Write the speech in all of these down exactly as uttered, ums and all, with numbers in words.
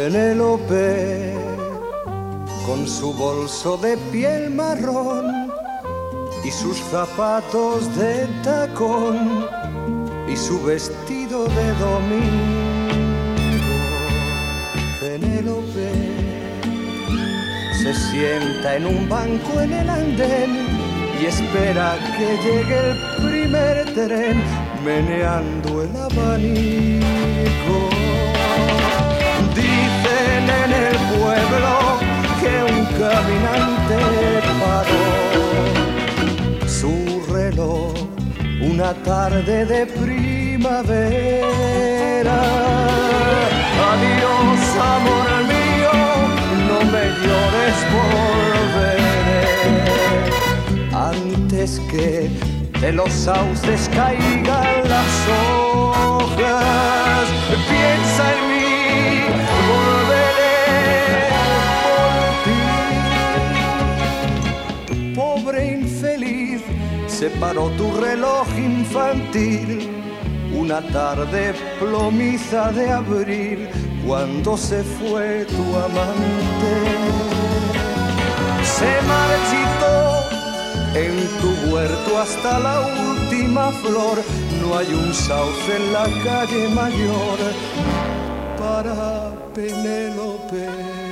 Penélope, con su bolso de piel marrón y sus zapatos de tacón y su vestido de domingo. Penélope se sienta en un banco en el andén y espera que llegue el primer tren, meneando el abanico. Dicen en el pueblo que un caminante paró su reloj una tarde de primavera. Adiós, amor mío, no me llores, volveré antes que de los sauces caigan las hojas. Piensa en mí, volveré por ti. Pobre infeliz, se paró tu reloj infantil una tarde plomiza de abril, cuando se fue tu amante. Se marchitó en tu huerto hasta la última flor, no hay un sauce en la calle mayor para Penélope.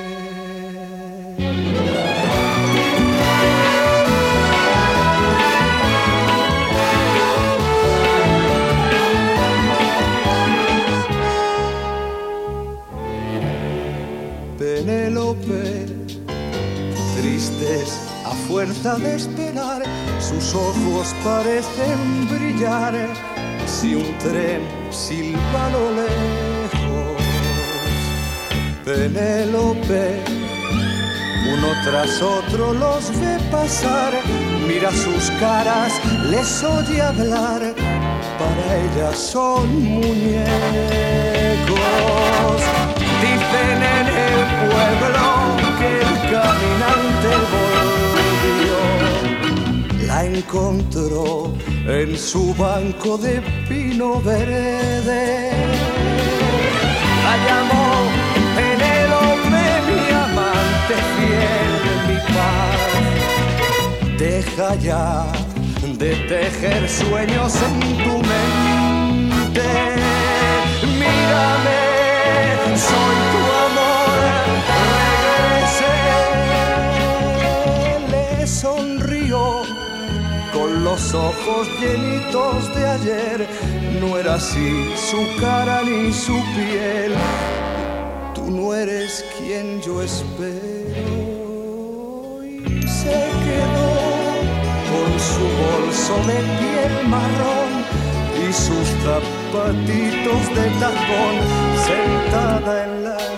Penélope, tristes a fuerza de esperar, sus ojos parecen brillar si un tren silba a lo lejos. Penélope, uno tras otro los ve pasar, mira sus caras, les oye hablar, para ella son muñecos. Dicen en el pueblo que el caminante volvió, la encontró en su banco de pino verde. La llamó Penélope, mi amante fiel, mi paz. Deja ya de tejer sueños en tu mente. Mírame, soy tu amor, regresé. Le sonrió con los ojos llenitos de ayer. No era así su cara ni su piel. Tú no eres quien yo espero. Y se quedó con su bolso de piel marrón y sus zapatitos de tacón, sentada en la